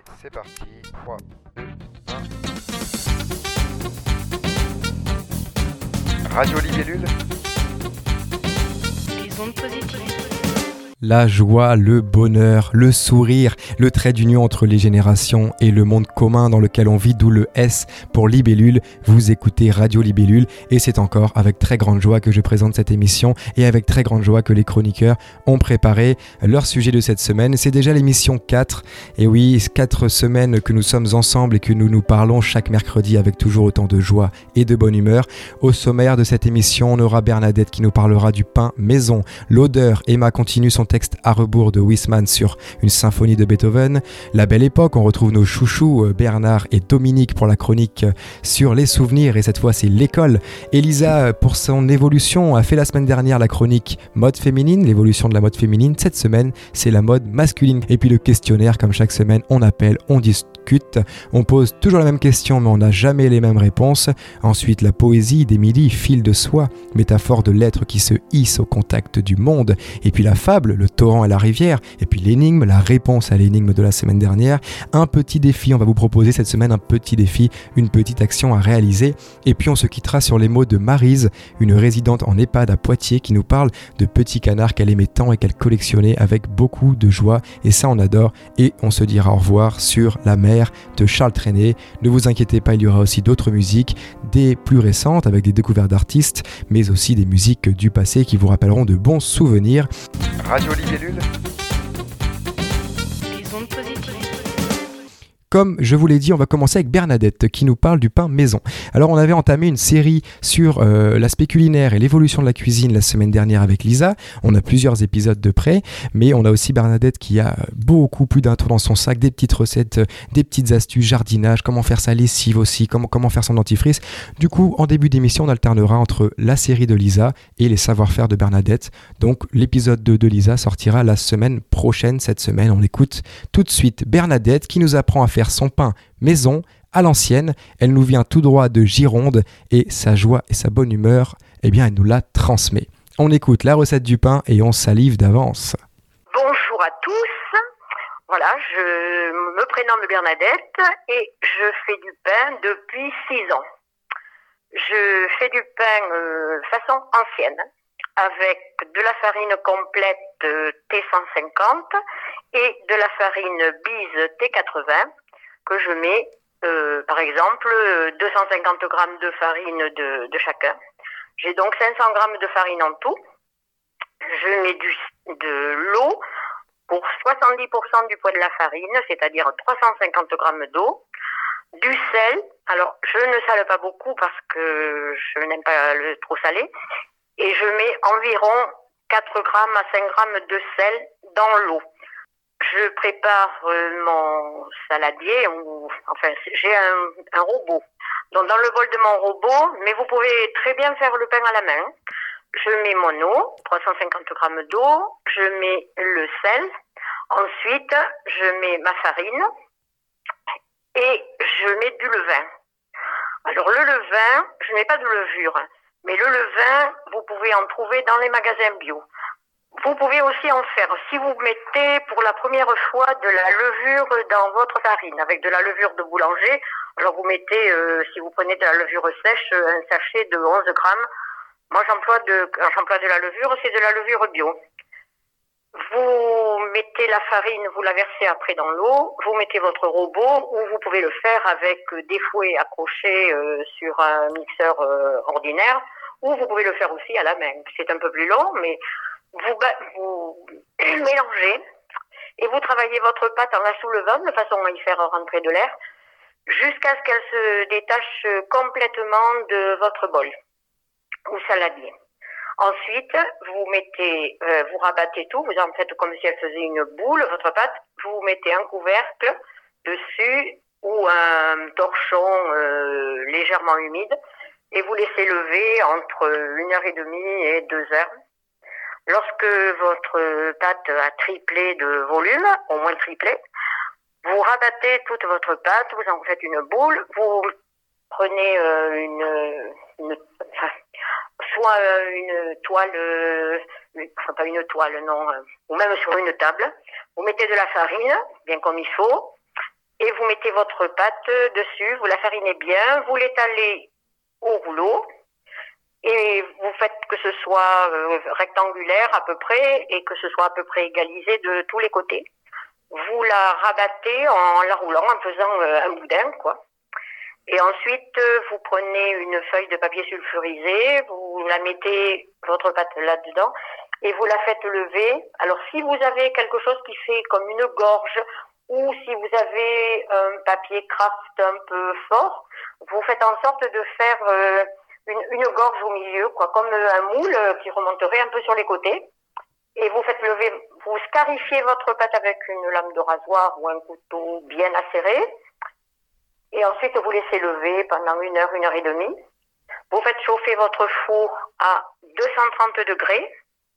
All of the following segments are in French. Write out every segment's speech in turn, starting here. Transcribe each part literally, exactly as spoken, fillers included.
C'est parti, trois, deux, un. Radio Libellule. Les ondes positives. La joie, le bonheur, le sourire, le trait d'union entre les générations et le monde commun dans lequel on vit, d'où le S pour Libellule. Vous écoutez Radio Libellule et c'est encore avec très grande joie que je présente cette émission et avec très grande joie que les chroniqueurs ont préparé leur sujet de cette semaine. C'est déjà l'émission quatre et oui, quatre semaines que nous sommes ensemble et que nous nous parlons chaque mercredi avec toujours autant de joie et de bonne humeur. Au sommaire de cette émission, on aura Bernadette qui nous parlera du pain maison, l'odeur. Emma continue son texte à rebours de Huysmans sur une symphonie de Beethoven. La Belle Époque, on retrouve nos chouchous Bernard et Dominique pour la chronique sur les souvenirs et cette fois c'est l'école. Elisa pour son évolution a fait la semaine dernière la chronique mode féminine, l'évolution de la mode féminine. Cette semaine c'est la mode masculine. Et puis le questionnaire, comme chaque semaine, on appelle, on discute, on pose toujours la même question mais on n'a jamais les mêmes réponses. Ensuite la poésie d'Émilie, fil de soie, métaphore de l'être qui se hisse au contact du monde. Et puis la fable, le torrent et la rivière, et puis l'énigme, la réponse à l'énigme de la semaine dernière. Un petit défi, on va vous proposer cette semaine un petit défi, une petite action à réaliser. Et puis on se quittera sur les mots de Maryse, une résidente en EHPAD à Poitiers qui nous parle de petits canards qu'elle aimait tant et qu'elle collectionnait avec beaucoup de joie. Et ça on adore. Et on se dira au revoir sur La mer de Charles Trenet. Ne vous inquiétez pas, il y aura aussi d'autres musiques, des plus récentes avec des découvertes d'artistes, mais aussi des musiques du passé qui vous rappelleront de bons souvenirs. Radio Libellule. Les ondes positives. Comme je vous l'ai dit, on va commencer avec Bernadette qui nous parle du pain maison. Alors on avait entamé une série sur euh, l'aspect culinaire et l'évolution de la cuisine la semaine dernière avec Lisa. On a plusieurs épisodes de près, mais on a aussi Bernadette qui a beaucoup plus d'un tour dans son sac, des petites recettes, des petites astuces, jardinage, comment faire sa lessive aussi, comment, comment faire son dentifrice. Du coup, en début d'émission, on alternera entre la série de Lisa et les savoir-faire de Bernadette. Donc l'épisode deux de Lisa sortira la semaine prochaine. Cette semaine, on l'écoute tout de suite. Bernadette qui nous apprend à faire son pain maison à l'ancienne. Elle nous vient tout droit de Gironde et sa joie et sa bonne humeur, eh bien, elle nous la transmet. On écoute la recette du pain et on salive d'avance. Bonjour à tous. Voilà, je me prénomme Bernadette et je fais du pain depuis six ans. Je fais du pain euh, façon ancienne avec de la farine complète euh, T cent cinquante et de la farine Bise T quatre-vingts que je mets, euh, par exemple, deux cent cinquante grammes de farine de, de chacun. J'ai donc cinq cents grammes de farine en tout. Je mets du, de l'eau pour soixante-dix pour cent du poids de la farine, c'est-à-dire trois cent cinquante grammes d'eau. Du sel, alors je ne sale pas beaucoup parce que je n'aime pas le trop salé. Et je mets environ quatre grammes à cinq grammes de sel dans l'eau. Je prépare euh, mon saladier, ou, enfin j'ai un, un robot. Donc dans le bol de mon robot, mais vous pouvez très bien faire le pain à la main. Je mets mon eau, trois cent cinquante grammes d'eau, je mets le sel, ensuite je mets ma farine et je mets du levain. Alors le levain, je n'ai pas de levure, mais le levain, vous pouvez en trouver dans les magasins bio. Vous pouvez aussi en faire, si vous mettez pour la première fois de la levure dans votre farine, avec de la levure de boulanger, alors vous mettez, euh, si vous prenez de la levure sèche, un sachet de onze grammes. Moi j'emploie de, j'emploie de la levure, c'est de la levure bio. Vous mettez la farine, vous la versez après dans l'eau, vous mettez votre robot, ou vous pouvez le faire avec des fouets accrochés euh, sur un mixeur euh, ordinaire, ou vous pouvez le faire aussi à la main. C'est un peu plus long, mais vous, vous mélangez et vous travaillez votre pâte en la soulevant de façon à y faire rentrer de l'air jusqu'à ce qu'elle se détache complètement de votre bol ou saladier. Ensuite, vous mettez, euh, vous rabattez tout, vous en faites comme si elle faisait une boule, votre pâte, vous mettez un couvercle dessus ou un torchon euh, légèrement humide et vous laissez lever entre une heure et demie et deux heures. Lorsque votre pâte a triplé de volume, au moins triplé, vous rabattez toute votre pâte, vous en faites une boule, vous prenez euh, une, une enfin, soit une toile, euh, enfin pas une toile, non, euh, ou même sur une table, vous mettez de la farine, bien comme il faut, et vous mettez votre pâte dessus, vous la farinez bien, vous l'étalez au rouleau et vous faites que ce soit euh, rectangulaire à peu près et que ce soit à peu près égalisé de tous les côtés. Vous la rabattez en la roulant, en faisant euh, un boudin, quoi. Et ensuite, euh, vous prenez une feuille de papier sulfurisé, vous la mettez, votre pâte là-dedans, et vous la faites lever. Alors, si vous avez quelque chose qui fait comme une gorge, ou si vous avez un papier craft un peu fort, vous faites en sorte de faire euh, une, une gorge au milieu, quoi, comme un moule euh, qui remonterait un peu sur les côtés. Et vous faites lever, vous scarifiez votre pâte avec une lame de rasoir ou un couteau bien acéré. Et ensuite, vous laissez lever pendant une heure, une heure et demie. Vous faites chauffer votre four à deux cent trente degrés.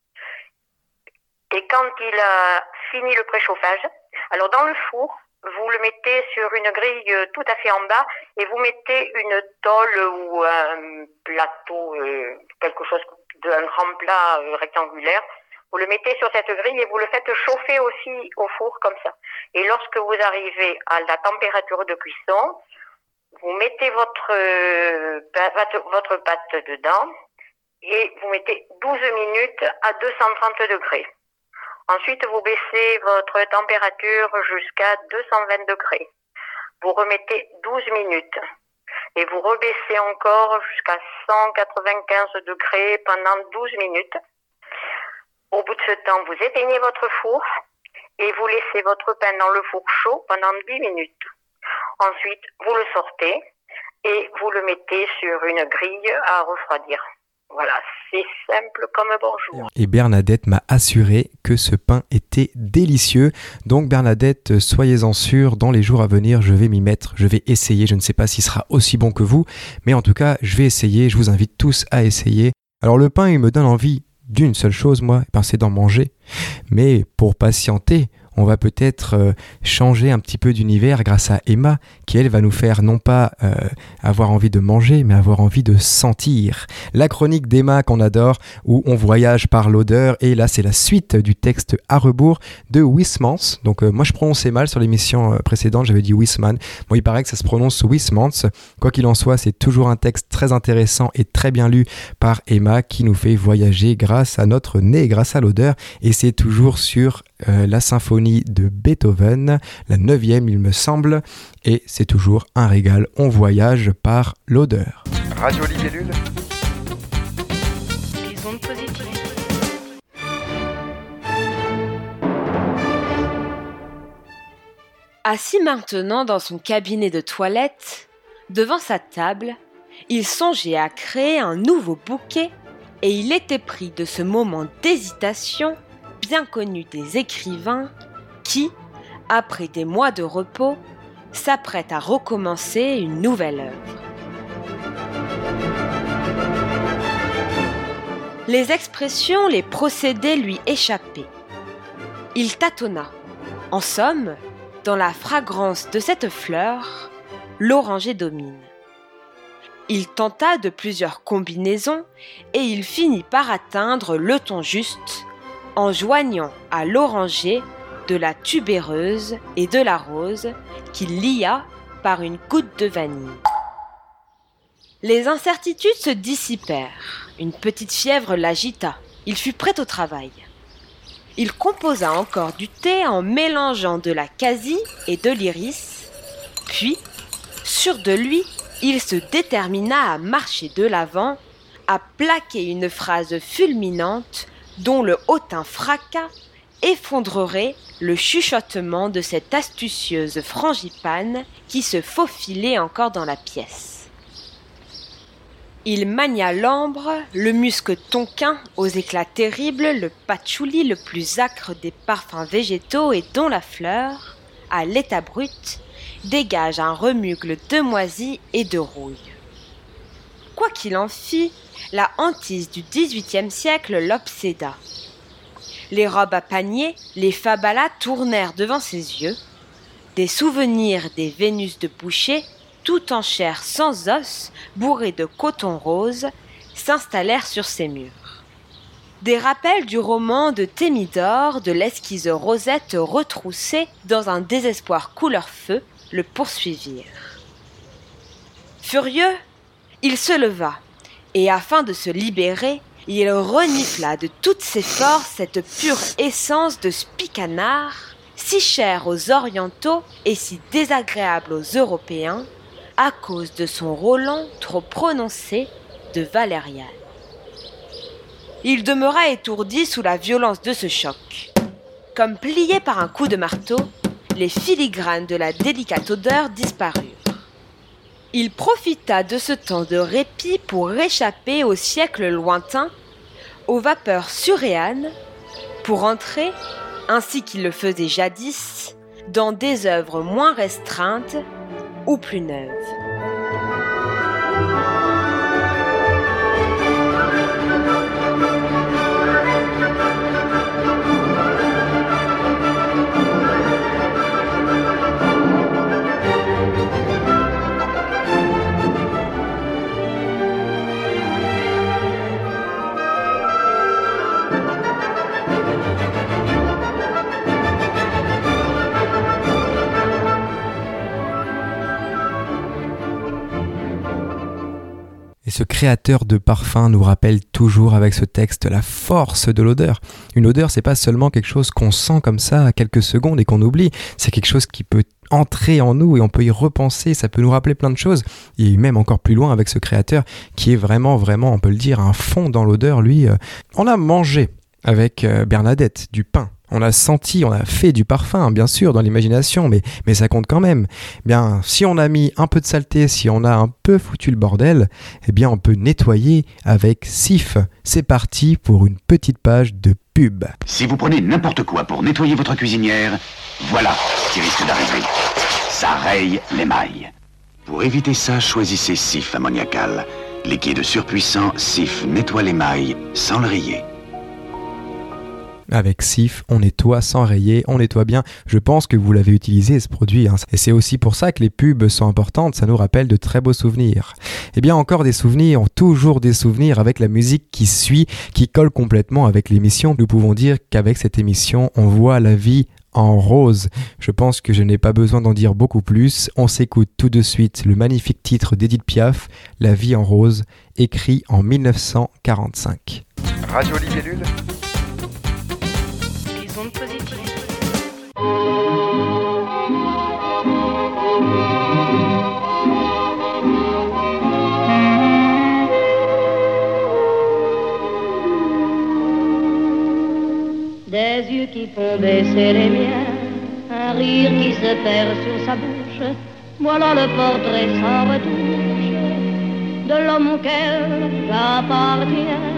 Et quand il a fini le préchauffage, alors dans le four, vous le mettez sur une grille tout à fait en bas et vous mettez une tôle ou un plateau, euh, quelque chose d'un grand plat euh, rectangulaire. Vous le mettez sur cette grille et vous le faites chauffer aussi au four comme ça. Et lorsque vous arrivez à la température de cuisson, vous mettez votre, euh, votre pâte dedans et vous mettez douze minutes à deux cent trente degrés. Ensuite, vous baissez votre température jusqu'à deux cent vingt degrés. Vous remettez douze minutes et vous rebaissez encore jusqu'à cent quatre-vingt-quinze degrés pendant douze minutes. Au bout de ce temps, vous éteignez votre four et vous laissez votre pain dans le four chaud pendant dix minutes. Ensuite, vous le sortez et vous le mettez sur une grille à refroidir. Voilà, c'est simple comme bonjour. Et Bernadette m'a assuré que ce pain était délicieux. Donc Bernadette, soyez-en sûre, dans les jours à venir, je vais m'y mettre, je vais essayer. Je ne sais pas s'il sera aussi bon que vous, mais en tout cas, je vais essayer. Je vous invite tous à essayer. Alors le pain, il me donne envie d'une seule chose, moi, ben, c'est d'en manger. Mais pour patienter, on va peut-être euh, changer un petit peu d'univers grâce à Emma, qui elle va nous faire non pas euh, avoir envie de manger, mais avoir envie de sentir. La chronique d'Emma qu'on adore, où on voyage par l'odeur, et là c'est la suite du texte à rebours de Huysmans. Donc euh, moi je prononçais mal sur l'émission euh, précédente, j'avais dit Huysman. Bon, il paraît que ça se prononce Huysmans. Quoi qu'il en soit, c'est toujours un texte très intéressant et très bien lu par Emma, qui nous fait voyager grâce à notre nez, grâce à l'odeur, et c'est toujours sur euh, la symphonie de Beethoven, la neuvième il me semble, et c'est toujours un régal, on voyage par l'odeur. Radio Libellule. Les ondes positives. Assis maintenant dans son cabinet de toilette, devant sa table, il songeait à créer un nouveau bouquet et il était pris de ce moment d'hésitation bien connu des écrivains qui, après des mois de repos, s'apprête à recommencer une nouvelle œuvre. Les expressions, les procédés lui échappaient. Il tâtonna. En somme, dans la fragrance de cette fleur, l'oranger domine. Il tenta de plusieurs combinaisons et il finit par atteindre le ton juste en joignant à l'oranger de la tubéreuse et de la rose qu'il lia par une goutte de vanille. Les incertitudes se dissipèrent. Une petite fièvre l'agita. Il fut prêt au travail. Il composa encore du thé en mélangeant de la cassie et de l'iris. Puis, sûr de lui, il se détermina à marcher de l'avant, à plaquer une phrase fulminante dont le hautain fracas effondrerait le chuchotement de cette astucieuse frangipane qui se faufilait encore dans la pièce. Il mania l'ambre, le musc tonquin aux éclats terribles, le patchouli le plus âcre des parfums végétaux et dont la fleur, à l'état brut, dégage un remugle de moisi et de rouille. Quoi qu'il en fît, la hantise du dix-huitième siècle l'obséda. Les robes à panier, les fabalas tournèrent devant ses yeux. Des souvenirs des Vénus de boucher, tout en chair sans os, bourrés de coton rose, s'installèrent sur ses murs. Des rappels du roman de Thémidore de l'esquisse Rosette retroussée dans un désespoir couleur feu le poursuivirent. Furieux, il se leva, et afin de se libérer, il renifla de toutes ses forces cette pure essence de spicanard, si chère aux Orientaux et si désagréable aux Européens, à cause de son Roland trop prononcé de valériane. Il demeura étourdi sous la violence de ce choc. Comme pliés par un coup de marteau, les filigranes de la délicate odeur disparurent. Il profita de ce temps de répit pour échapper au siècle lointain, aux vapeurs surréanes, pour entrer, ainsi qu'il le faisait jadis, dans des œuvres moins restreintes ou plus neuves. Et ce créateur de parfums nous rappelle toujours avec ce texte la force de l'odeur. Une odeur, c'est pas seulement quelque chose qu'on sent comme ça à quelques secondes et qu'on oublie, c'est quelque chose qui peut entrer en nous et on peut y repenser, ça peut nous rappeler plein de choses. Et même encore plus loin avec ce créateur qui est vraiment, vraiment, on peut le dire, un fond dans l'odeur. Lui, euh, on a mangé avec euh, Bernadette du pain. On a senti, on a fait du parfum, bien sûr, dans l'imagination, mais, mais ça compte quand même. Bien, si on a mis un peu de saleté, si on a un peu foutu le bordel, eh bien, on peut nettoyer avec Cif. C'est parti pour une petite page de pub. Si vous prenez n'importe quoi pour nettoyer votre cuisinière, voilà ce qui risque d'arriver. Ça raye l'émail. Pour éviter ça, choisissez Cif ammoniacal. Liquide surpuissant, Cif nettoie l'émail sans le rayer. Avec Cif, on nettoie sans rayer, on nettoie bien. Je pense que vous l'avez utilisé ce produit, hein. Et c'est aussi pour ça que les pubs sont importantes, ça nous rappelle de très beaux souvenirs. Eh bien encore des souvenirs, toujours des souvenirs avec la musique qui suit, qui colle complètement avec l'émission. Nous pouvons dire qu'avec cette émission, on voit la vie en rose. Je pense que je n'ai pas besoin d'en dire beaucoup plus. On s'écoute tout de suite le magnifique titre d'Edith Piaf, La vie en rose, écrit en dix-neuf cent quarante-cinq. Radio Libellule. Les ondes positives. Des yeux qui font baisser les miens, un rire qui se perd sur sa bouche, voilà le portrait sans retouche de l'homme auquel j'appartiens.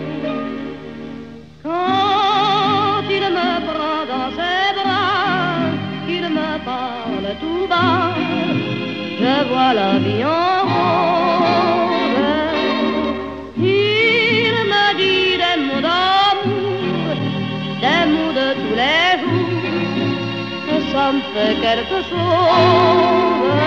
Quand il me prend dans ses bras, qu'il me parle tout bas, je vois la vie en rose. Il me dit des mots d'amour, des mots de tous les jours, et ça me fait quelque chose.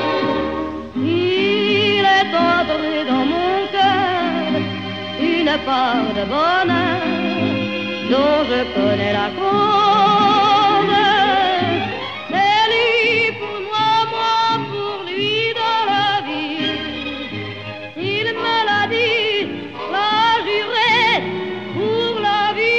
Il est entré dans mon cœur une part de bonheur dont je connais la cause. C'est lui pour moi, moi pour lui dans la vie. Il me l'a dit, l'a juré pour la vie.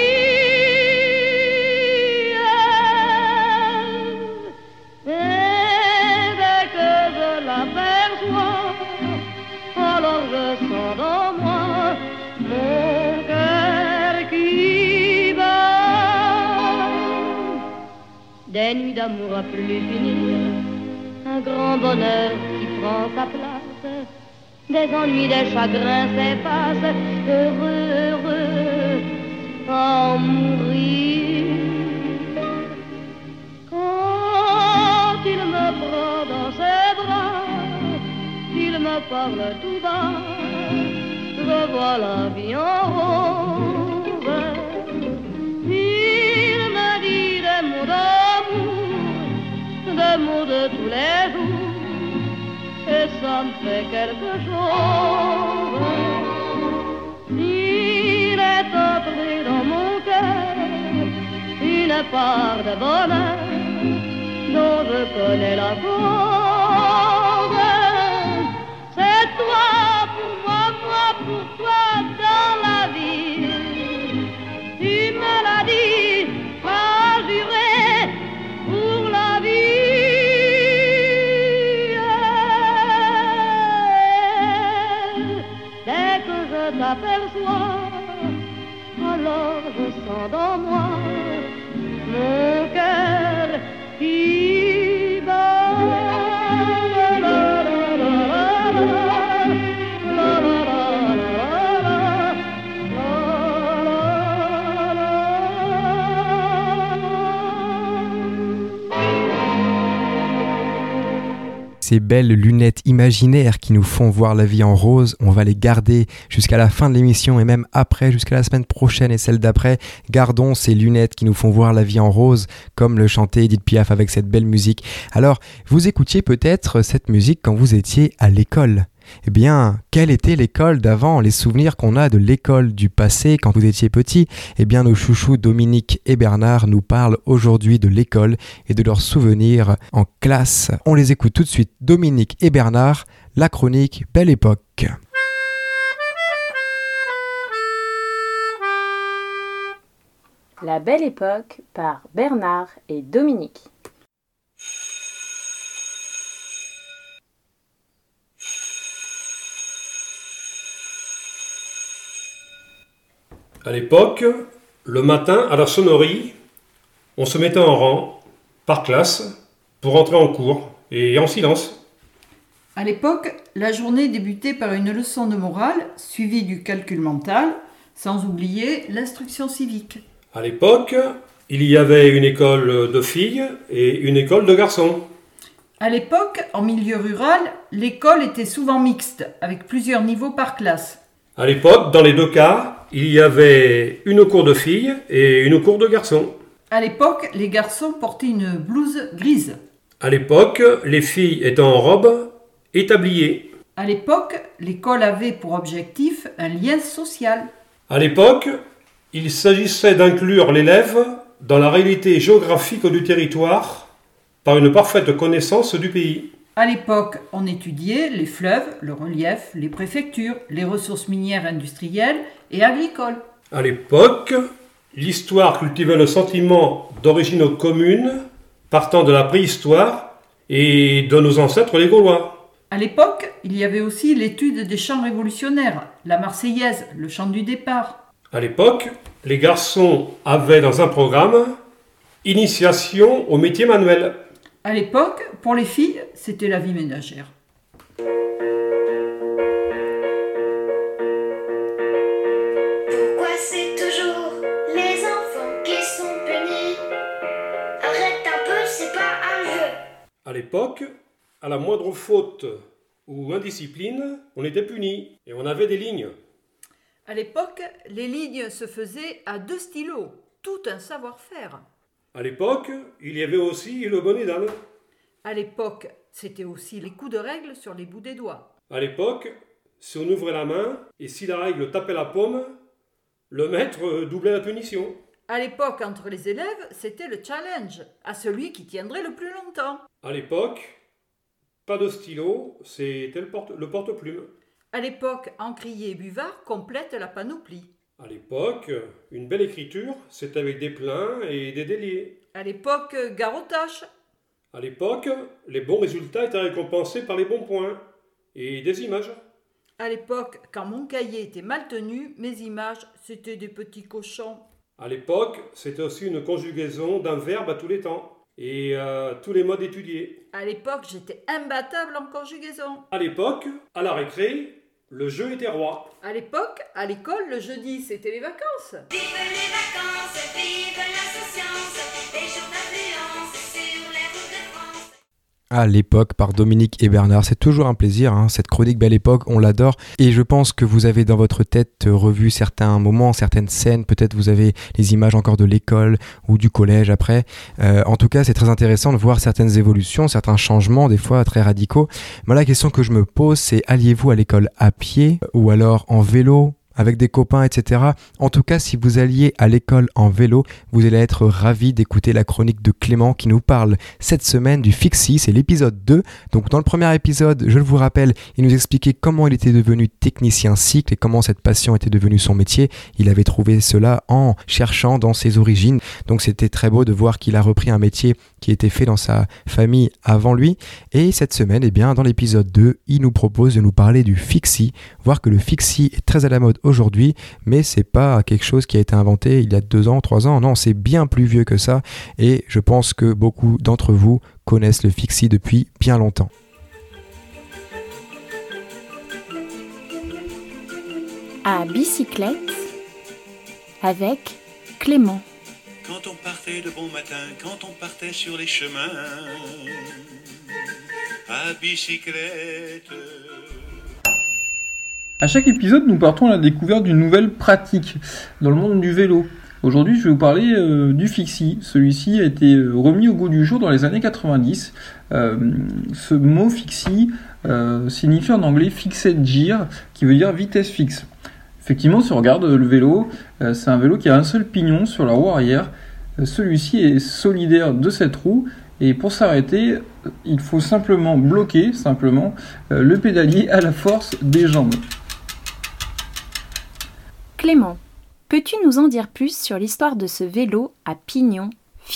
Et dès que je l'aperçois, alors je sens dans moi mon cœur qui bat. Des nuits d'amour à plus finir, un grand bonheur qui prend sa place, des ennuis, des chagrins s'effacent, heureux, heureux, à en mourir. Quand il me prend dans ses bras, il me parle tout bas, je vois la vie en rose. Il me dit des mots d'amour, des mots de tous les jours, et ça me fait quelque chose. Il est entré une part de bonheur dont je connais la cause. C'est toi pour moi, moi pour toi dans la vie. Tu me l'as dit, m'as juré pour la vie. Dès que je t'aperçois, alors je sens dans moi mon cœur qui bat. La, la, la, la, la, la, la, Ces belles lunettes imaginaires qui nous font voir la vie en rose, on va les garder jusqu'à la fin de l'émission et même après, jusqu'à la semaine prochaine et celle d'après. Gardons ces lunettes qui nous font voir la vie en rose, comme le chantait Edith Piaf avec cette belle musique. Alors, vous écoutiez peut-être cette musique quand vous étiez à l'école. Eh bien, quelle était l'école d'avant? Les souvenirs qu'on a de l'école du passé quand vous étiez petit? Eh bien, nos chouchous Dominique et Bernard nous parlent aujourd'hui de l'école et de leurs souvenirs en classe. On les écoute tout de suite. Dominique et Bernard, la chronique Belle Époque. La Belle Époque par Bernard et Dominique. À l'époque, le matin, à la sonnerie, on se mettait en rang, par classe, pour entrer en cours, et en silence. À l'époque, la journée débutait par une leçon de morale, suivie du calcul mental, sans oublier l'instruction civique. À l'époque, il y avait une école de filles et une école de garçons. À l'époque, en milieu rural, l'école était souvent mixte, avec plusieurs niveaux par classe. À l'époque, dans les deux cas, il y avait une cour de filles et une cour de garçons. À l'époque, les garçons portaient une blouse grise. À l'époque, les filles étaient en robe et tablier. À l'époque, l'école avait pour objectif un lien social. À l'époque, il s'agissait d'inclure l'élève dans la réalité géographique du territoire par une parfaite connaissance du pays. À l'époque, on étudiait les fleuves, le relief, les préfectures, les ressources minières industrielles et agricoles. À l'époque, l'histoire cultivait le sentiment d'origine commune partant de la préhistoire et de nos ancêtres les Gaulois. À l'époque, il y avait aussi l'étude des chants révolutionnaires, la Marseillaise, le chant du départ. À l'époque, les garçons avaient dans un programme initiation au métier manuel. À l'époque, pour les filles, c'était la vie ménagère. Pourquoi c'est toujours les enfants qui sont punis? Arrête un peu, c'est pas un jeu. À l'époque, à la moindre faute ou indiscipline, on était puni et on avait des lignes. À l'époque, les lignes se faisaient à deux stylos, tout un savoir-faire. À l'époque, il y avait aussi le bonnet d'âne. À l'époque, c'était aussi les coups de règle sur les bouts des doigts. À l'époque, si on ouvrait la main et si la règle tapait la paume, le maître doublait la punition. À l'époque, entre les élèves, c'était le challenge, à celui qui tiendrait le plus longtemps. À l'époque, pas de stylo, c'était le, porte, le porte-plume. À l'époque, encrier et buvard complètent la panoplie. À l'époque, une belle écriture, c'était avec des pleins et des déliés. À l'époque, gare aux tâches. À l'époque, les bons résultats étaient récompensés par les bons points et des images. À l'époque, quand mon cahier était mal tenu, mes images, c'était des petits cochons. À l'époque, c'était aussi une conjugaison d'un verbe à tous les temps et euh, tous les modes étudiés. À l'époque, j'étais imbattable en conjugaison. À l'époque, à la récré, le jeu était roi. À l'époque, à l'école, le jeudi, c'était les vacances. Vive les vacances, vive l'insouciance, les jours d'influence sur les routes de France. À l'époque par Dominique et Bernard, c'est toujours un plaisir, hein, cette chronique Belle Époque, on l'adore et je pense que vous avez dans votre tête revu certains moments, certaines scènes, peut-être vous avez les images encore de l'école ou du collège après. Euh, en tout cas, c'est très intéressant de voir certaines évolutions, certains changements, des fois très radicaux. Moi, la question que je me pose, c'est alliez-vous à l'école à pied ou alors en vélo, avec des copains, et cetera. En tout cas, si vous alliez à l'école en vélo, vous allez être ravis d'écouter la chronique de Clément qui nous parle cette semaine du Fixie, c'est l'épisode deux. Donc dans le premier épisode, je vous rappelle, il nous expliquait comment il était devenu technicien cycle et comment cette passion était devenue son métier. Il avait trouvé cela en cherchant dans ses origines. Donc c'était très beau de voir qu'il a repris un métier qui était fait dans sa famille avant lui. Et cette semaine, eh bien, dans l'épisode deux, il nous propose de nous parler du Fixie, voir que le Fixie est très à la mode aujourd'hui, mais c'est pas quelque chose qui a été inventé il y a deux ans, trois ans, non, c'est bien plus vieux que ça, et je pense que beaucoup d'entre vous connaissent le Fixie depuis bien longtemps. À bicyclette avec Clément. Quand on partait de bon matin, quand on partait sur les chemins, à bicyclette. À chaque épisode, nous partons à la découverte d'une nouvelle pratique dans le monde du vélo. Aujourd'hui, je vais vous parler euh, du Fixie. Celui-ci a été euh, remis au goût du jour dans les années quatre-vingt-dix. Euh, ce mot Fixie euh, signifie en anglais Fixed Gear, qui veut dire vitesse fixe. Effectivement, si on regarde le vélo, euh, c'est un vélo qui a un seul pignon sur la roue arrière. Euh, celui-ci est solidaire de cette roue et pour s'arrêter, il faut simplement bloquer simplement euh, le pédalier à la force des jambes. Clément, peux-tu nous en dire plus sur l'histoire de ce vélo à pignon fixe ?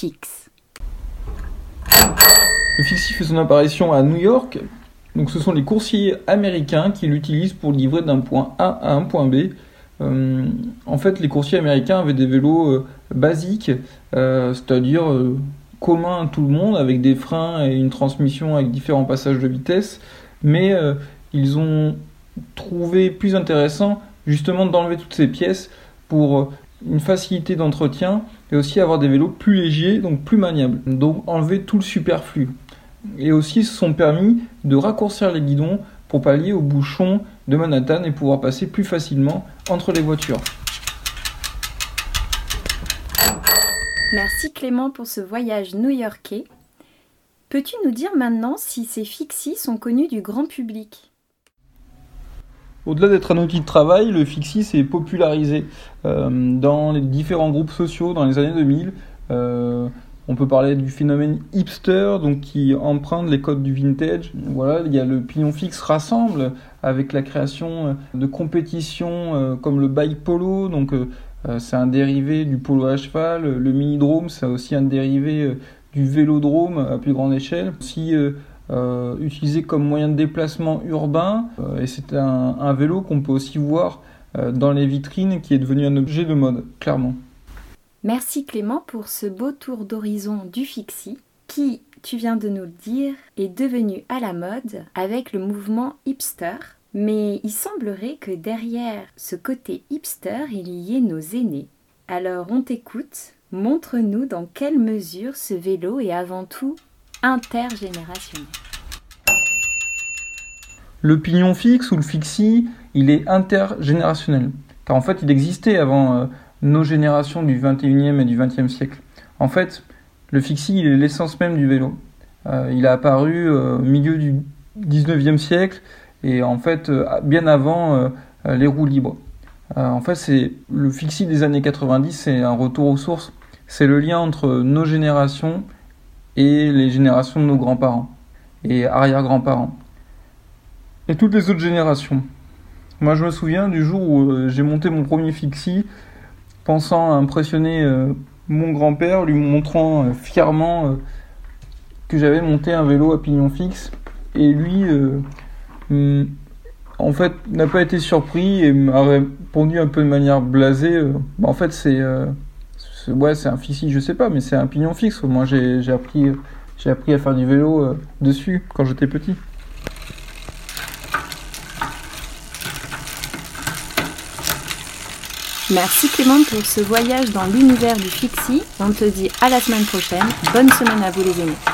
Le Fixie fait son apparition à New York. Donc ce sont les coursiers américains qui l'utilisent pour livrer d'un point A à un point B. Euh, en fait, les coursiers américains avaient des vélos euh, basiques, euh, c'est-à-dire euh, communs à tout le monde, avec des freins et une transmission avec différents passages de vitesse. Mais euh, ils ont trouvé plus intéressant justement d'enlever toutes ces pièces pour euh, une facilité d'entretien et aussi avoir des vélos plus légers, donc plus maniables. Donc enlever tout le superflu. Et aussi, ils se sont permis de raccourcir les guidons pour pallier aux bouchons de Manhattan et pouvoir passer plus facilement entre les voitures. Merci Clément pour ce voyage new-yorkais. Peux-tu nous dire maintenant si ces Fixie sont connus du grand public ? Au-delà d'être un outil de travail, le Fixie s'est popularisé euh, dans les différents groupes sociaux dans les années deux mille. Euh, On peut parler du phénomène hipster, donc qui emprunte les codes du vintage. Voilà, il y a le pignon fixe rassemble avec la création de compétitions euh, comme le bike polo, donc euh, c'est un dérivé du polo à cheval. Le mini-drome, c'est aussi un dérivé euh, du vélodrome à plus grande échelle. Aussi euh, euh, utilisé comme moyen de déplacement urbain, euh, et c'est un, un vélo qu'on peut aussi voir euh, dans les vitrines, qui est devenu un objet de mode, clairement. Merci Clément pour ce beau tour d'horizon du Fixie qui, tu viens de nous le dire, est devenu à la mode avec le mouvement hipster. Mais il semblerait que derrière ce côté hipster, il y ait nos aînés. Alors on t'écoute, montre-nous dans quelle mesure ce vélo est avant tout intergénérationnel. Le pignon fixe ou le Fixie, il est intergénérationnel. Car en fait, il existait avant... Euh, nos générations du vingt et unième et du vingtième siècle. En fait, le Fixie, il est l'essence même du vélo. Euh, il a apparu euh, au milieu du dix-neuvième siècle et en fait, euh, bien avant euh, les roues libres. Euh, en fait, c'est le Fixie des années quatre-vingt-dix, c'est un retour aux sources. C'est le lien entre nos générations et les générations de nos grands-parents et arrière-grands-parents. Et toutes les autres générations. Moi, je me souviens du jour où euh, j'ai monté mon premier Fixie, pensant à impressionner euh, mon grand-père, lui montrant euh, fièrement euh, que j'avais monté un vélo à pignon fixe. Et lui, euh, hum, en fait, n'a pas été surpris et m'a répondu un peu de manière blasée. Euh, bah, en fait, c'est, euh, c'est, ouais, c'est un Fixie, je sais pas, mais c'est un pignon fixe. Moi, j'ai, j'ai, appris, j'ai appris à faire du vélo euh, dessus quand j'étais petit. Merci Clément pour ce voyage dans l'univers du Fixie. On te dit à la semaine prochaine. Bonne semaine à vous les amis.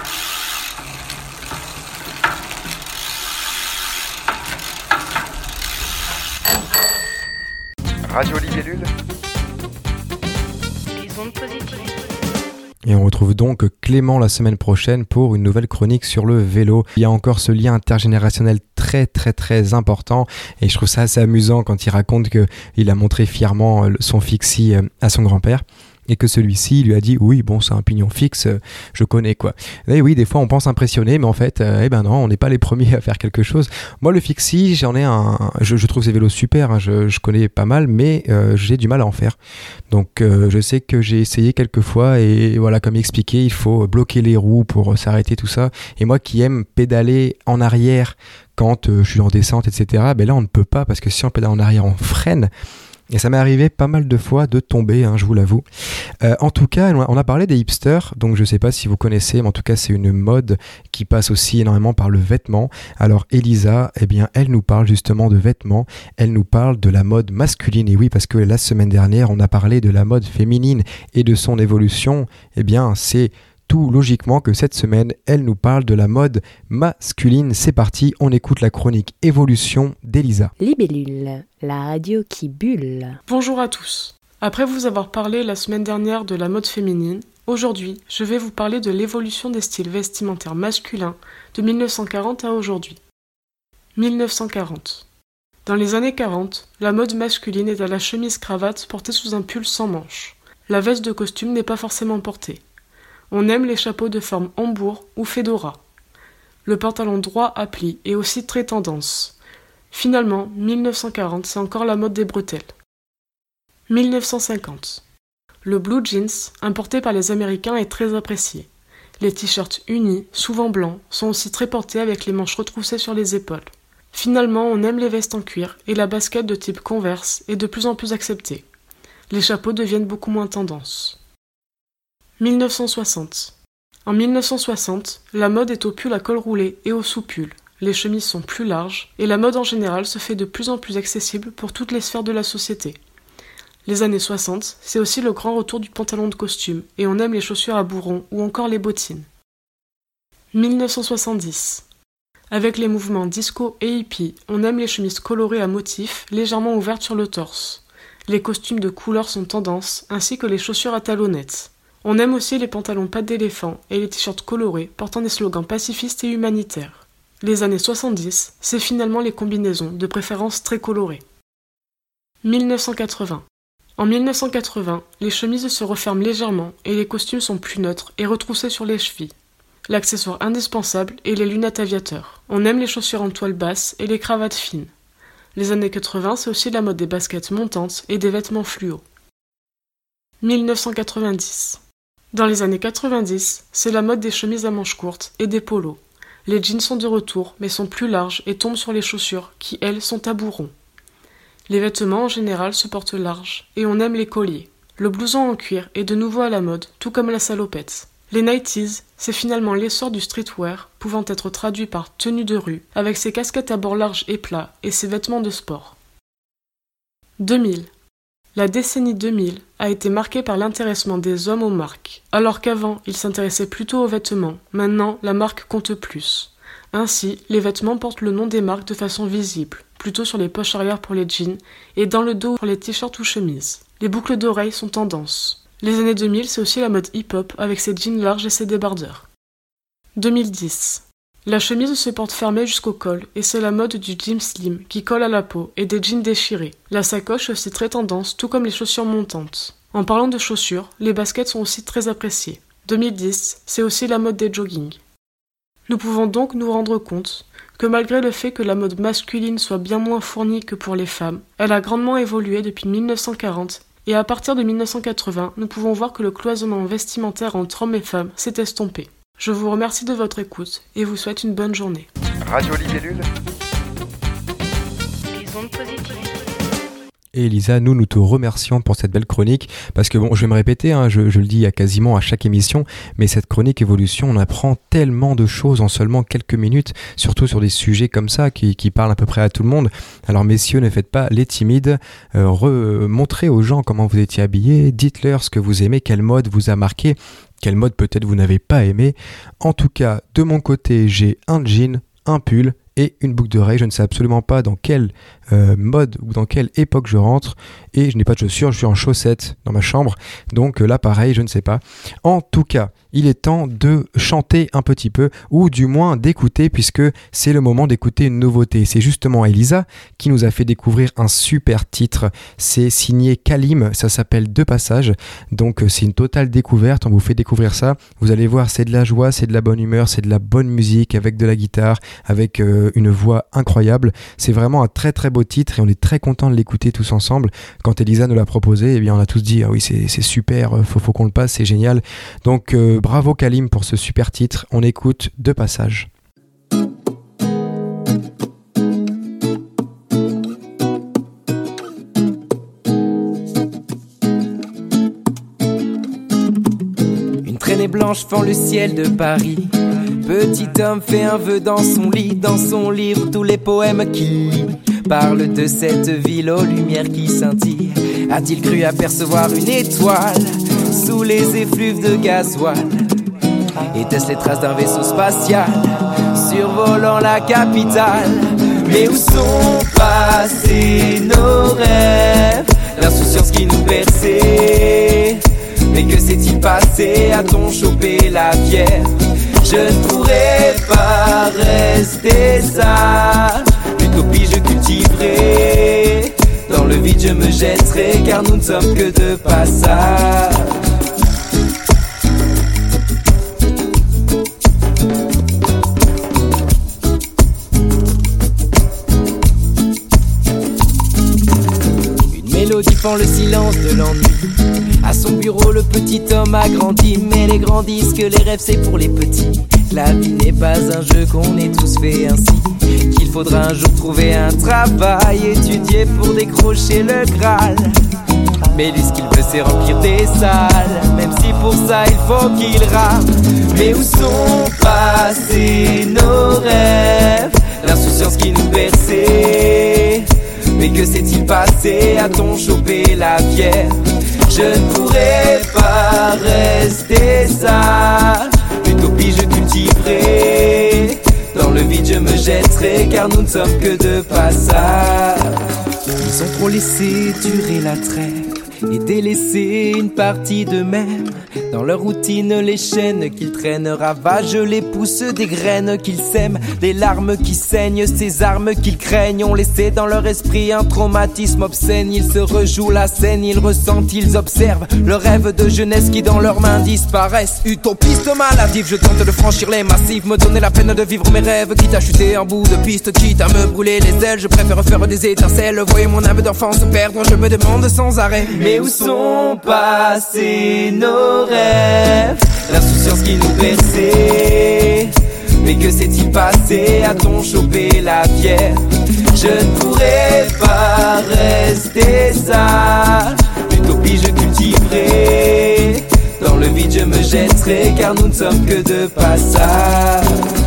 Radio Libellule. Les ondes positives. Et on retrouve donc Clément la semaine prochaine pour une nouvelle chronique sur le vélo. Il y a encore ce lien intergénérationnel très très très important et je trouve ça assez amusant quand il raconte qu'il a montré fièrement son fixie à son grand-père. Et que celui-ci lui a dit oui bon c'est un pignon fixe, euh, je connais quoi. Et oui des fois on pense impressionner mais en fait euh, eh ben non on n'est pas les premiers à faire quelque chose. Moi le fixie j'en ai un, je, je trouve ces vélos super, hein, je, je connais pas mal mais euh, j'ai du mal à en faire. Donc euh, je sais que j'ai essayé quelques fois et voilà comme expliqué il faut bloquer les roues pour s'arrêter tout ça. Et moi qui aime pédaler en arrière quand euh, je suis en descente et cetera. Ben là on ne peut pas parce que si on pédale en arrière on freine. Et ça m'est arrivé pas mal de fois de tomber, hein, je vous l'avoue. Euh, en tout cas, on a parlé des hipsters, donc je sais pas si vous connaissez, mais en tout cas c'est une mode qui passe aussi énormément par le vêtement. Alors Elisa, eh bien, elle nous parle justement de vêtements, elle nous parle de la mode masculine. Et oui, parce que la semaine dernière, on a parlé de la mode féminine et de son évolution. Eh bien, c'est tout logiquement que cette semaine, elle nous parle de la mode masculine. C'est parti, on écoute la chronique Évolution d'Elisa. Libellule, la radio qui bulle. Bonjour à tous. Après vous avoir parlé la semaine dernière de la mode féminine, aujourd'hui, je vais vous parler de l'évolution des styles vestimentaires masculins de mille neuf cent quarante à aujourd'hui. mille neuf cent quarante. Dans les années quarante, la mode masculine est à la chemise-cravate portée sous un pull sans manches. La veste de costume n'est pas forcément portée. On aime les chapeaux de forme hambourg ou fedora. Le pantalon droit à plis est aussi très tendance. Finalement, mille neuf cent quarante, c'est encore la mode des bretelles. mille neuf cent cinquante. Le blue jeans, importé par les Américains, est très apprécié. Les t-shirts unis, souvent blancs, sont aussi très portés avec les manches retroussées sur les épaules. Finalement, on aime les vestes en cuir et la basket de type Converse est de plus en plus acceptée. Les chapeaux deviennent beaucoup moins tendance. mille neuf cent soixante. En mille neuf cent soixante, la mode est au pull à col roulé et au sous-pull. Les chemises sont plus larges et la mode en général se fait de plus en plus accessible pour toutes les sphères de la société. Les années soixante, c'est aussi le grand retour du pantalon de costume et on aime les chaussures à bourrons ou encore les bottines. mille neuf cent soixante-dix. Avec les mouvements disco et hippie, on aime les chemises colorées à motifs légèrement ouvertes sur le torse. Les costumes de couleurs sont tendance ainsi que les chaussures à talonnettes. On aime aussi les pantalons pattes d'éléphant et les t-shirts colorés portant des slogans pacifistes et humanitaires. Les années soixante-dix, c'est finalement les combinaisons, de préférence très colorées. mille neuf cent quatre-vingts. En mille neuf cent quatre-vingts, les chemises se referment légèrement et les costumes sont plus neutres et retroussés sur les chevilles. L'accessoire indispensable est les lunettes aviateurs. On aime les chaussures en toile basse et les cravates fines. Les années quatre-vingts, c'est aussi la mode des baskets montantes et des vêtements fluo. mille neuf cent quatre-vingt-dix. Dans les années quatre-vingt-dix, c'est la mode des chemises à manches courtes et des polos. Les jeans sont de retour, mais sont plus larges et tombent sur les chaussures, qui, elles, sont à bourrons. Les vêtements, en général, se portent larges, et on aime les colliers. Le blouson en cuir est de nouveau à la mode, tout comme la salopette. Les nineties, c'est finalement l'essor du streetwear, pouvant être traduit par tenue de rue, avec ses casquettes à bords larges et plats, et ses vêtements de sport. deux mille. La décennie deux mille a été marquée par l'intéressement des hommes aux marques. Alors qu'avant, ils s'intéressaient plutôt aux vêtements, maintenant, la marque compte plus. Ainsi, les vêtements portent le nom des marques de façon visible, plutôt sur les poches arrière pour les jeans et dans le dos pour les t-shirts ou chemises. Les boucles d'oreilles sont tendance. Les années deux mille, c'est aussi la mode hip-hop avec ses jeans larges et ses débardeurs. deux mille dix. La chemise se porte fermée jusqu'au col et c'est la mode du jean slim qui colle à la peau et des jeans déchirés. La sacoche est aussi très tendance, tout comme les chaussures montantes. En parlant de chaussures, les baskets sont aussi très appréciées. deux mille dix, c'est aussi la mode des jogging. Nous pouvons donc nous rendre compte que malgré le fait que la mode masculine soit bien moins fournie que pour les femmes, elle a grandement évolué depuis mille neuf cent quarante et à partir de mille neuf cent quatre-vingts, nous pouvons voir que le cloisonnement vestimentaire entre hommes et femmes s'est estompé. Je vous remercie de votre écoute et vous souhaite une bonne journée. Radio Libellule. Les ondes positives. Et Elisa, nous, nous te remercions pour cette belle chronique, parce que bon, je vais me répéter, hein, je, je le dis à quasiment à chaque émission, mais cette chronique évolution, on apprend tellement de choses en seulement quelques minutes, surtout sur des sujets comme ça, qui, qui parlent à peu près à tout le monde. Alors messieurs, ne faites pas les timides, euh, re- montrez aux gens comment vous étiez habillés, dites-leur ce que vous aimez, quelle mode vous a marqué, quelle mode peut-être vous n'avez pas aimé. En tout cas, de mon côté, j'ai un jean, un pull et une boucle d'oreille. Je ne sais absolument pas dans quel euh, mode ou dans quelle époque je rentre, et je n'ai pas de chaussures, je suis en chaussettes dans ma chambre, donc euh, là pareil, je ne sais pas. En tout cas, il est temps de chanter un petit peu, ou du moins d'écouter, puisque c'est le moment d'écouter une nouveauté. C'est justement Elisa qui nous a fait découvrir un super titre. C'est signé Kalim, ça s'appelle Deux Passages. Donc c'est une totale découverte, on vous fait découvrir ça. Vous allez voir, c'est de la joie, c'est de la bonne humeur, c'est de la bonne musique avec de la guitare, avec euh, une voix incroyable. C'est vraiment un très très beau titre et on est très content de l'écouter tous ensemble. Quand Elisa nous l'a proposé, eh bien on a tous dit ah oui c'est, c'est super, faut, faut qu'on le passe, c'est génial. Donc euh, bravo Kalim pour ce super titre. On écoute Deux Passages. Une traînée blanche fend le ciel de Paris. Petit homme fait un vœu dans son lit. Dans son livre, tous les poèmes qu'il lit parlent de cette ville aux lumières qui scintillent. A-t-il cru apercevoir une étoile sous les effluves de gasoil? Était-ce les traces d'un vaisseau spatial survolant la capitale? Mais où sont passés nos rêves, l'insouciance qui nous berçait? Mais que s'est-il passé? A-t-on chopé la pierre? Je ne pourrais pas rester sage. L'utopie je cultiverai, dans le vide je me jetterai, car nous ne sommes que de passage. Une mélodie fend le silence de l'ennui. À son bureau le petit homme a grandi, mais les grands disent que les rêves c'est pour les petits. La vie n'est pas un jeu, qu'on est tous fait ainsi, qu'il faudra un jour trouver un travail, étudier pour décrocher le Graal. Mais lui ce qu'il veut c'est remplir des salles, même si pour ça il faut qu'il rame. Mais où sont passés nos rêves, l'insouciance qui nous berçait? Mais que s'est-il passé? A-t-on chopé la pierre? Je ne pourrais pas rester sage. L'utopie je cultiverai, dans le vide je me jetterai, car nous ne sommes que de passage. Ils ont trop laissé durer la trêve et délaissé une partie d'eux-mêmes. Dans leur routine, les chaînes qu'ils traînent ravagent les pousses des graines qu'ils sèment. Les larmes qui saignent, ces armes qu'ils craignent, ont laissé dans leur esprit un traumatisme obscène. Ils se rejouent la scène, ils ressentent, ils observent le rêve de jeunesse qui dans leurs mains disparaissent. Utopiste maladive, je tente de franchir les massifs, me donner la peine de vivre mes rêves, quitte à chuter en bout de piste, quitte à me brûler les ailes. Je préfère faire des étincelles, voyez mon âme d'enfant se perdre, je me demande sans arrêt. Mais où sont passés nos rêves, l'insouciance qui nous berçait? Mais que s'est-il passé? A-t-on chopé la pierre? Je ne pourrais pas rester sage. L'utopie je cultiverai, dans le vide je me jetterai, car nous ne sommes que de passage.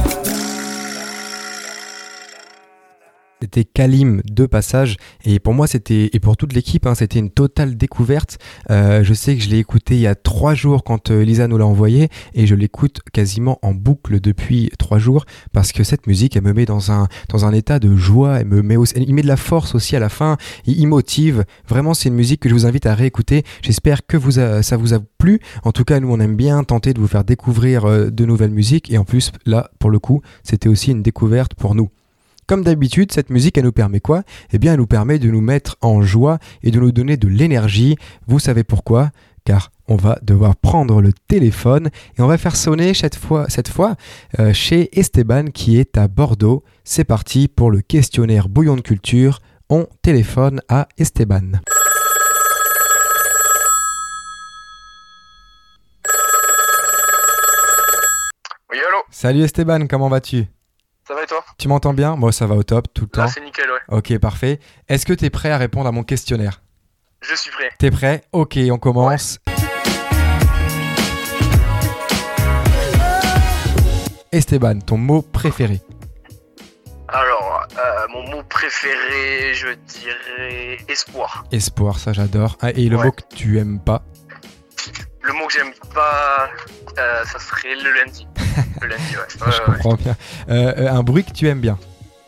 C'était Kalim, Deux Passages, et pour moi c'était, et pour toute l'équipe, hein, c'était une totale découverte. Euh, je sais que je l'ai écouté il y a trois jours quand euh, Lisa nous l'a envoyé, et je l'écoute quasiment en boucle depuis trois jours, parce que cette musique, elle me met dans un, dans un état de joie, elle me met aussi, elle met de la force aussi à la fin, il, il motive. Vraiment, c'est une musique que je vous invite à réécouter. J'espère que vous a, ça vous a plu. En tout cas, nous on aime bien tenter de vous faire découvrir euh, de nouvelles musiques, et en plus là, pour le coup, c'était aussi une découverte pour nous. Comme d'habitude, cette musique, elle nous permet quoi? Eh bien, elle nous permet de nous mettre en joie et de nous donner de l'énergie. Vous savez pourquoi? Car on va devoir prendre le téléphone et on va faire sonner cette fois, cette fois euh, chez Esteban qui est à Bordeaux. C'est parti pour le questionnaire Bouillon de Culture. On téléphone à Esteban. Oui, allô? Salut Esteban, comment vas-tu? Ça va et toi? Tu m'entends bien? Moi, ça va au top, tout le temps. Là, c'est nickel, ouais. Ok, parfait. Est-ce que tu es prêt à répondre à mon questionnaire? Je suis prêt. T'es prêt? Ok, on commence. Ouais. Esteban, ton mot préféré? Alors, euh, mon mot préféré, je dirais espoir. Espoir, ça j'adore. Ah, et le ouais. mot que tu aimes pas? Le mot que j'aime pas, euh, ça serait le lundi. Le lundi, ouais. Je euh, comprends ouais. bien. Euh, un bruit que tu aimes bien?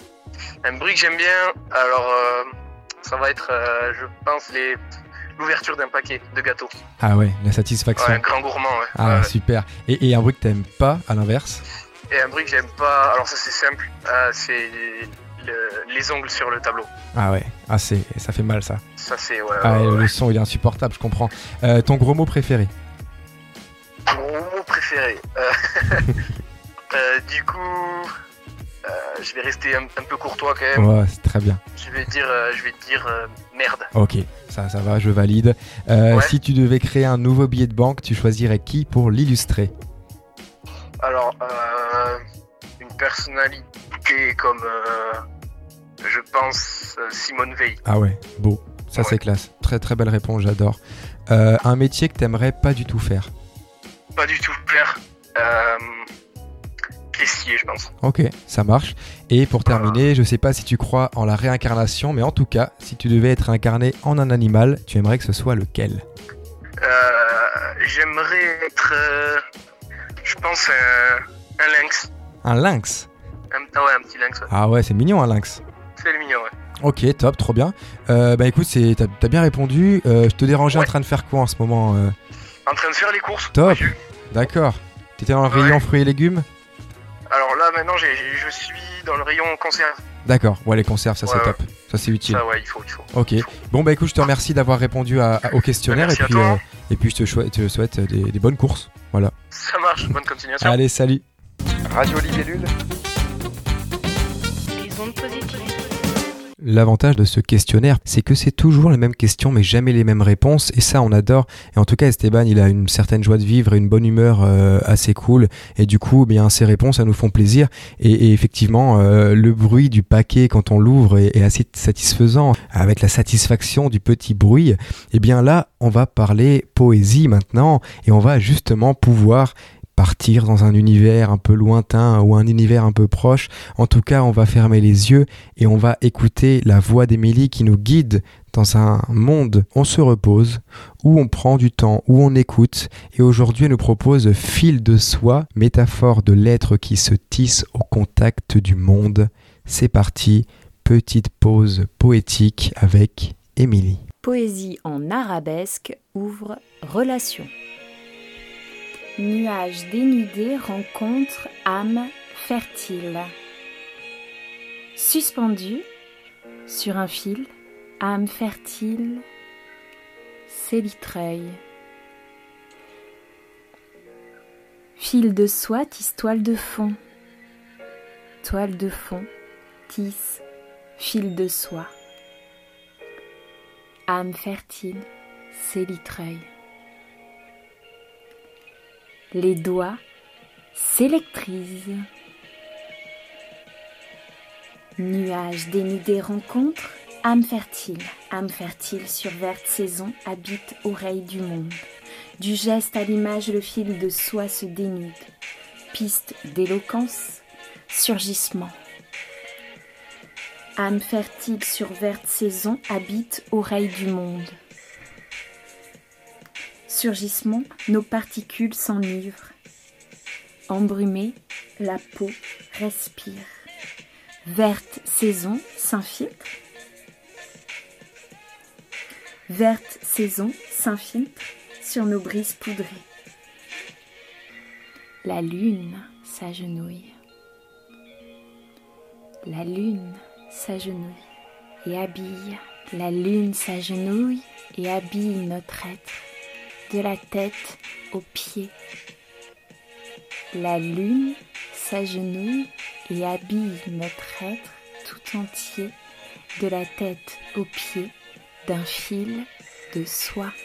Un bruit que j'aime bien, alors euh, ça va être, euh, je pense, les... l'ouverture d'un paquet de gâteaux. Ah ouais, la satisfaction. Ouais, un grand gourmand, ouais. Ah ouais. super. Et, et un bruit que t'aimes pas, à l'inverse? Et un bruit que j'aime pas, alors ça c'est simple, euh, c'est le... les ongles sur le tableau. Ah ouais, ah c'est... ça fait mal ça. Ça c'est, ouais. Ah, ouais, le ouais. son il est insupportable, je comprends. Euh, ton gros mot préféré? Mon mot préféré. Euh... euh, du coup, euh, je vais rester un, un peu courtois quand même. Ouais, c'est très bien. Je vais dire, euh, je vais dire euh, merde. Ok, ça, ça va, je valide. Euh, Ouais. Si tu devais créer un nouveau billet de banque, tu choisirais qui pour l'illustrer? Alors, euh, une personnalité comme, euh, je pense, euh, Simone Veil. Ah ouais, beau, ça Ouais. c'est classe. Très très belle réponse, j'adore. Euh, un métier que t'aimerais pas du tout faire? Pas du tout faire. Euh, caissier, je pense. Ok, ça marche. Et pour terminer, je sais pas si tu crois en la réincarnation, mais en tout cas, si tu devais être incarné en un animal, tu aimerais que ce soit lequel? Euh, j'aimerais être, euh, je pense, un, un lynx. Un lynx? Un, ah ouais, un petit lynx, ouais. Ah ouais, c'est mignon un lynx. C'est le mignon, ouais. Ok, top, trop bien. Euh, bah écoute, c'est, t'as, t'as bien répondu. Euh, je te dérangeais Ouais. en train de faire quoi en ce moment euh En train de faire les courses. Top, J'ai- d'accord. T'étais dans le Ouais. rayon fruits et légumes? Alors là, maintenant, j'ai, j'ai- je suis dans le rayon conserve. D'accord, ouais, les conserves, ça Ouais, c'est ouais. top. Ça c'est utile. Ça, ouais, il faut, il faut. Ok. Bon bah écoute, je te remercie d'avoir répondu à, à- au questionnaire Merci et à puis toi, euh, hein. et puis je te, choi- te souhaite des, des bonnes courses. Voilà. Ça marche, bonne continuation. Allez, salut. Radio Libellule. Les ondes positives. L'avantage de ce questionnaire, c'est que c'est toujours les mêmes questions mais jamais les mêmes réponses et ça on adore. Et en tout cas Esteban il a une certaine joie de vivre et une bonne humeur euh, assez cool et du coup eh bien ses réponses ça nous font plaisir et, et effectivement euh, le bruit du paquet quand on l'ouvre est, est assez satisfaisant avec la satisfaction du petit bruit. Et bien là on va parler poésie maintenant et on va justement pouvoir partir dans un univers un peu lointain ou un univers un peu proche. En tout cas, on va fermer les yeux et on va écouter la voix d'Émilie qui nous guide dans un monde où on se repose, où on prend du temps, où on écoute. Et aujourd'hui, elle nous propose Fil de soie, métaphore de l'être qui se tisse au contact du monde. C'est parti, petite pause poétique avec Émilie. Poésie en arabesque ouvre relation. Nuages dénudés rencontrent âme fertile. Suspendue sur un fil, âme fertile s'élitreille. Fil de soie tisse toile de fond. Toile de fond tisse fil de soie. Âme fertile s'élitreille. Les doigts s'électrisent. Nuages dénudés rencontrent âme fertile. Âme fertile sur verte saison habite oreille du monde. Du geste à l'image le fil de soie se dénude. Piste d'éloquence, surgissement. Âme fertile sur verte saison habite oreille du monde. Surgissement, nos particules s'enivrent. Embrumée, la peau respire. Verte saison s'infiltre. Verte saison s'infiltre sur nos brises poudrées. La lune s'agenouille. La lune s'agenouille et habille. La lune s'agenouille et habille notre être. De la tête aux pieds. La lune s'agenouille et habille notre être tout entier, de la tête aux pieds, d'un fil de soie.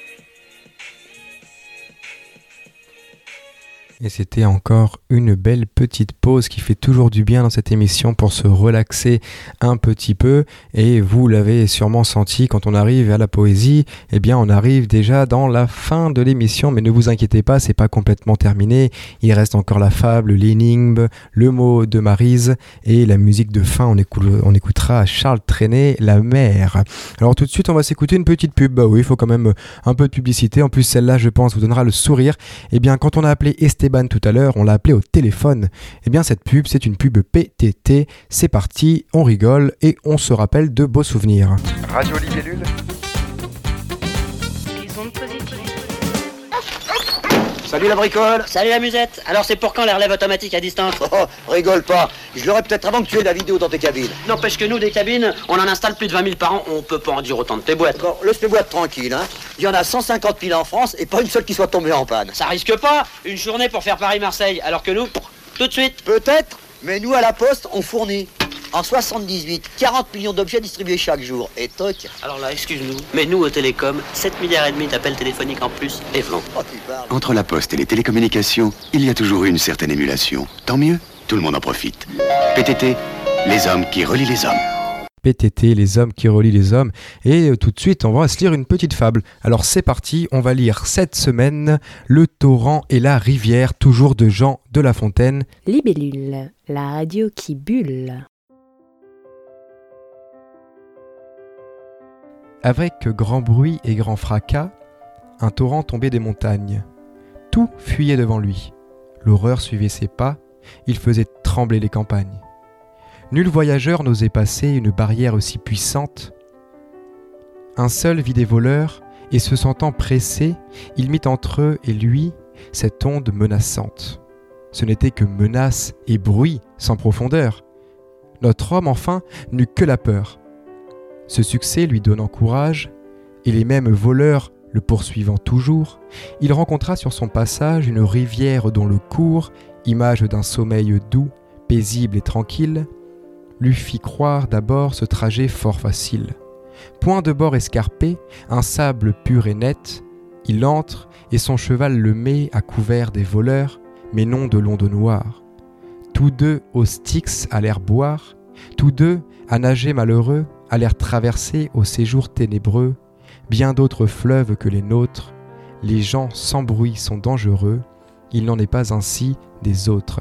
Et c'était encore une belle petite pause qui fait toujours du bien dans cette émission pour se relaxer un petit peu. Et vous l'avez sûrement senti, quand on arrive à la poésie, eh bien on arrive déjà dans la fin de l'émission. Mais ne vous inquiétez pas, c'est pas complètement terminé. Il reste encore la fable, l'énigme, le mot de Maryse et la musique de fin. On, écoute, on écoutera Charles Trenet, La Mer. Alors tout de suite, on va s'écouter une petite pub. Bah oui, il faut quand même un peu de publicité. En plus, celle-là, je pense, vous donnera le sourire. Eh bien, quand on a appelé Esteban Esteban tout à l'heure, on l'a appelé au téléphone. Eh bien cette pub, c'est une pub P T T. C'est parti, on rigole et on se rappelle de beaux souvenirs. Radio Libellule. Les ondes positives. Salut la bricole. Salut la musette. Alors c'est pour quand les relèves automatiques à distance? Oh, rigole pas. Je l'aurais peut-être avant que tu aies la vidéo dans tes cabines. N'empêche que nous, des cabines, on en installe plus de vingt mille par an. On peut pas en dire autant de tes boîtes. Bon, laisse les boîtes tranquilles, hein. Il y en a cent cinquante mille en France et pas une seule qui soit tombée en panne. Ça risque pas. Une journée pour faire Paris-Marseille. Alors que nous, tout de suite. Peut-être, mais nous à la Poste, on fournit. En soixante-dix-huit, quarante millions d'objets distribués chaque jour. Et toc. Alors là, excuse-nous, mais nous au Télécom, sept milliards et demi d'appels téléphoniques en plus, et vlan. Oh, tu parles. Entre la poste et les télécommunications, il y a toujours eu une certaine émulation. Tant mieux, tout le monde en profite. P T T, les hommes qui relient les hommes. P T T, les hommes qui relient les hommes. Et tout de suite, on va se lire une petite fable. Alors c'est parti, on va lire cette semaine Le torrent et la rivière, toujours de Jean de La Fontaine. Libellule, la radio qui bulle. Avec grand bruit et grand fracas, un torrent tombait des montagnes. Tout fuyait devant lui. L'horreur suivait ses pas, il faisait trembler les campagnes. Nul voyageur n'osait passer une barrière aussi puissante. Un seul vit des voleurs, et se sentant pressé, il mit entre eux et lui cette onde menaçante. Ce n'était que menace et bruit sans profondeur. Notre homme, enfin, n'eut que la peur. Ce succès lui donnant courage, et les mêmes voleurs le poursuivant toujours, il rencontra sur son passage une rivière dont le cours, image d'un sommeil doux, paisible et tranquille, lui fit croire d'abord ce trajet fort facile. Point de bord escarpé, un sable pur et net, il entre et son cheval le met à couvert des voleurs, mais non de l'onde noire. Tous deux au Styx allèrent boire, tous deux à nager malheureux, allèrent traverser au séjour ténébreux bien d'autres fleuves que les nôtres. Les gens sans bruit sont dangereux, il n'en est pas ainsi des autres.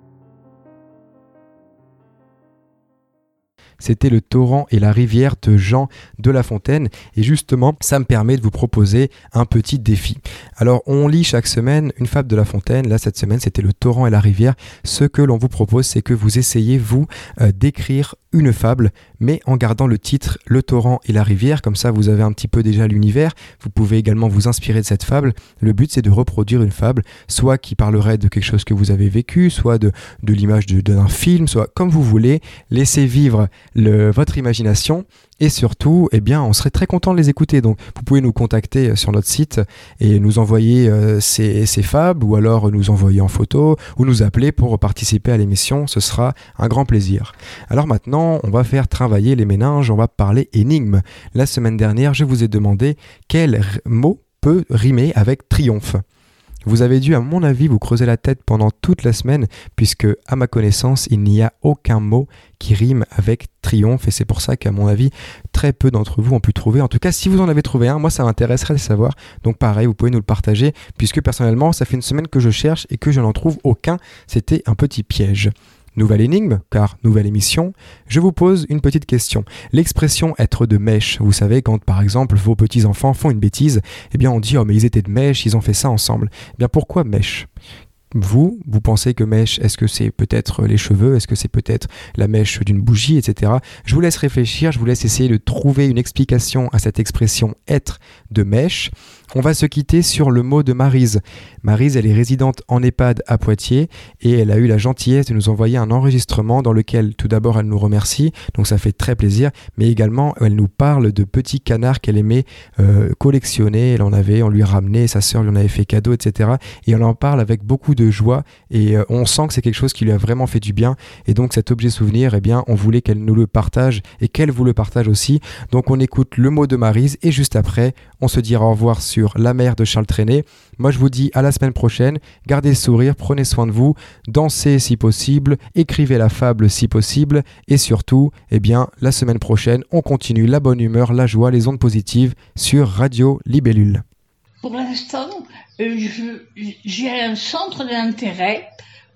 C'était Le torrent et la rivière de Jean de La Fontaine. Et justement, ça me permet de vous proposer un petit défi. Alors, on lit chaque semaine une fable de La Fontaine. Là, cette semaine, c'était Le torrent et la rivière. Ce que l'on vous propose, c'est que vous essayez, vous, euh, d'écrire une fable, mais en gardant le titre Le torrent et la rivière. Comme ça, vous avez un petit peu déjà l'univers. Vous pouvez également vous inspirer de cette fable. Le but, c'est de reproduire une fable, soit qui parlerait de quelque chose que vous avez vécu, soit de, de l'image de, d'un film, soit comme vous voulez. Laissez vivre Le, votre imagination et surtout, eh bien, on serait très content de les écouter. Donc, vous pouvez nous contacter sur notre site et nous envoyer euh, ces, ces fables ou alors nous envoyer en photo ou nous appeler pour participer à l'émission. Ce sera un grand plaisir. Alors maintenant, on va faire travailler les méninges, on va parler énigme. La semaine dernière, je vous ai demandé quel r- mot peut rimer avec triomphe. Vous avez dû, à mon avis, vous creuser la tête pendant toute la semaine, puisque, à ma connaissance, il n'y a aucun mot qui rime avec triomphe, et c'est pour ça qu'à mon avis, très peu d'entre vous ont pu trouver. En tout cas, si vous en avez trouvé un, moi, ça m'intéresserait de savoir. Donc, pareil, vous pouvez nous le partager, puisque personnellement, ça fait une semaine que je cherche et que je n'en trouve aucun. C'était un petit piège. Nouvelle énigme, car nouvelle émission, je vous pose une petite question. L'expression être de mèche, vous savez, quand par exemple vos petits-enfants font une bêtise, eh bien on dit « Oh mais ils étaient de mèche, ils ont fait ça ensemble ». Eh bien pourquoi mèche ? Vous, vous pensez que mèche, est-ce que c'est peut-être les cheveux, est-ce que c'est peut-être la mèche d'une bougie, et cetera. Je vous laisse réfléchir, je vous laisse essayer de trouver une explication à cette expression être de mèche. On va se quitter sur le mot de Maryse. Maryse, elle est résidente en EHPAD à Poitiers et elle a eu la gentillesse de nous envoyer un enregistrement dans lequel tout d'abord elle nous remercie, donc ça fait très plaisir, mais également elle nous parle de petits canards qu'elle aimait euh, collectionner. Elle en avait, on lui a ramené, sa sœur lui en avait fait cadeau, et cetera. Et elle en parle avec beaucoup de joie et euh, on sent que c'est quelque chose qui lui a vraiment fait du bien. Et donc cet objet souvenir, eh bien, on voulait qu'elle nous le partage et qu'elle vous le partage aussi. Donc on écoute le mot de Maryse et juste après, on se dira au revoir sur La mer de Charles Trenet. Moi je vous dis à la semaine prochaine, gardez le sourire, prenez soin de vous, dansez si possible, écrivez la fable si possible et surtout, eh bien, la semaine prochaine, on continue la bonne humeur, la joie, les ondes positives sur Radio Libellule. Pour l'instant, euh, je, j'ai un centre d'intérêt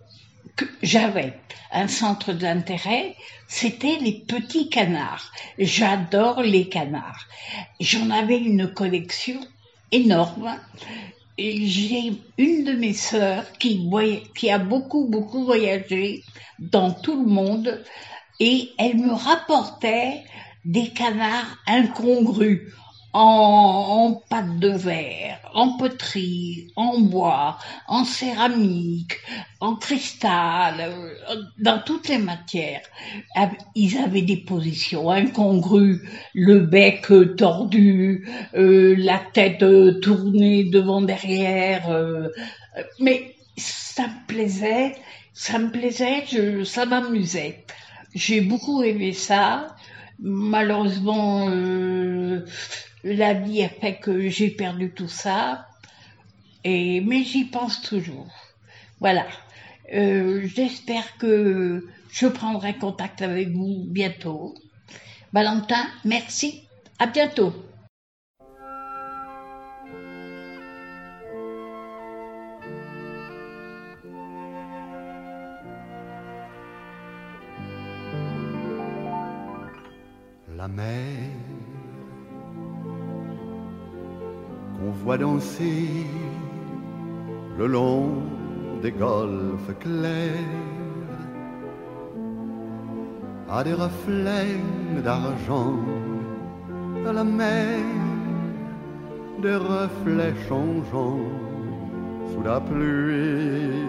que j'avais. Un centre d'intérêt, c'était les petits canards. J'adore les canards. J'en avais une collection énorme et j'ai une de mes sœurs qui, voy- qui a beaucoup, beaucoup voyagé dans tout le monde et elle me rapportait des canards incongrus en, en pâte de verre, en poterie, en bois, en céramique, en cristal, euh, dans toutes les matières. Ils avaient des positions incongrues, le bec euh, tordu, euh, la tête euh, tournée devant derrière, euh, mais ça me plaisait, ça me plaisait, je, ça m'amusait. J'ai beaucoup aimé ça. Malheureusement, euh, la vie a fait que j'ai perdu tout ça, et, mais j'y pense toujours. Voilà. Euh, j'espère que je prendrai contact avec vous bientôt. Valentin, merci. À bientôt. La mer qu'on voit danser le long des golfes clairs a des reflets d'argent à la mer, des reflets changeants sous la pluie.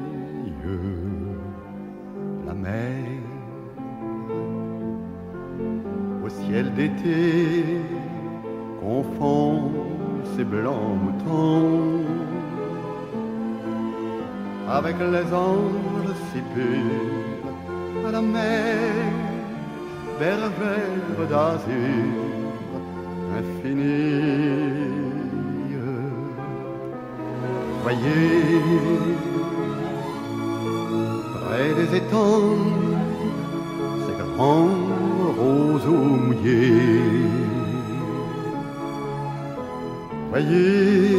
La mer au ciel d'été confond ses blancs moutons avec les anges si purs à la mer, bergère d'azur infinie. Voyez, près des étangs, ces grands roseaux mouillés. Voyez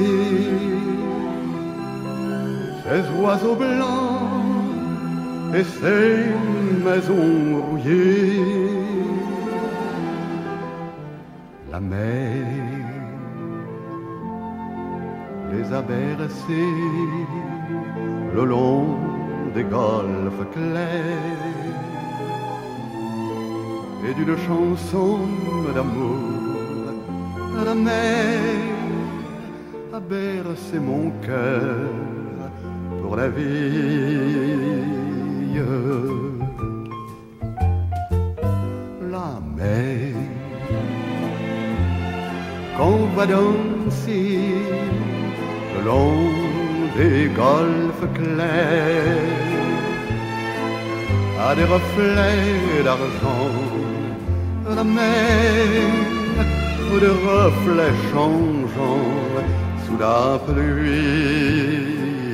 ces oiseaux blancs et ces maisons rouillées. La mer les a bercés le long des golfes clairs et d'une chanson d'amour à la mer a bercé mon cœur pour la vie. La mer qu'on va danser le long des golfes clairs a des reflets d'argent. La mer de reflets changeants sous la pluie.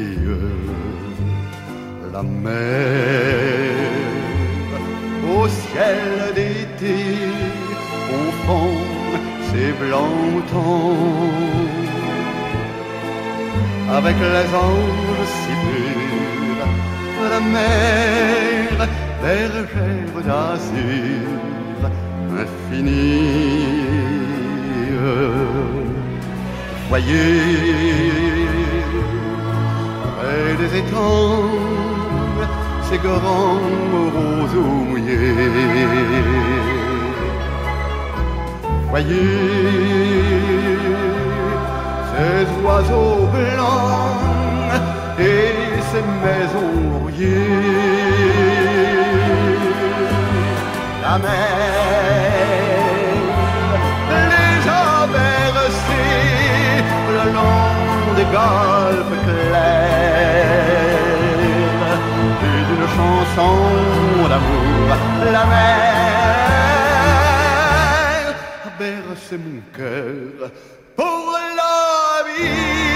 La mer au ciel d'été confond ses blancs moutons avec les anges si purs. La mer bergère d'azur infinie. Voyez, près des étangs, ces grands roseaux mouillés. Voyez, ces oiseaux blancs et ces maisons rouillées. La mer les a bercés le long des golfes clairs et d'une chanson d'amour. La mer a bercé mon cœur pour la vie.